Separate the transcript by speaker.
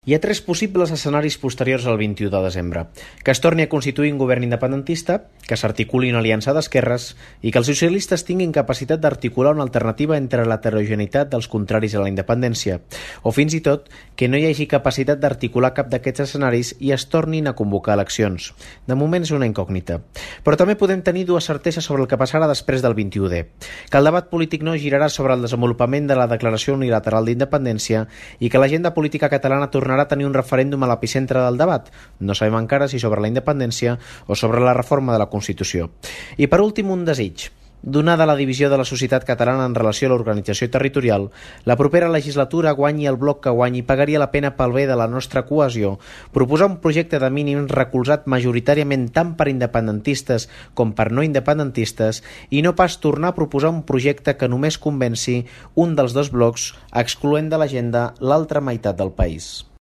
Speaker 1: Hi ha tres possibles escenaris posteriors al 21 de desembre. Que es torni a constituir un govern independentista, que s'articuli una aliança d'esquerres i que els socialistes tinguin capacitat d'articular una alternativa entre l'heterogeneïtat dels contraris a la independència, o fins i tot que no hi hagi capacitat d'articular cap d'aquests escenaris i es tornin a convocar eleccions. De moment és una incògnita. Però també podem tenir dues certeses sobre el que passarà després del 21D. Que el debat polític no girarà sobre el desenvolupament de la declaració unilateral d'independència i que l'agenda política catalana tornarà a tenir un referèndum a l'epicentre del debat. No sabem encara si sobre la independència o sobre la reforma de la Constitució. I per últim, un desig. Donada la divisió de la societat catalana en relació a l'organització territorial, la propera legislatura guanyi el bloc que guanyi pagaria la pena pel bé de la nostra cohesió proposar un projecte de mínims recolzat majoritàriament tant per independentistes com per no independentistes i no pas tornar a proposar un projecte que només convenci un dels dos blocs excloent de l'agenda l'altra meitat del país.